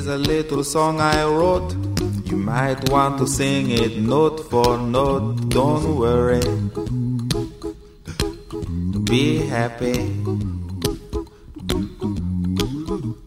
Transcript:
a little song I wrote. You might want to sing it note for note. Don't worry, be happy.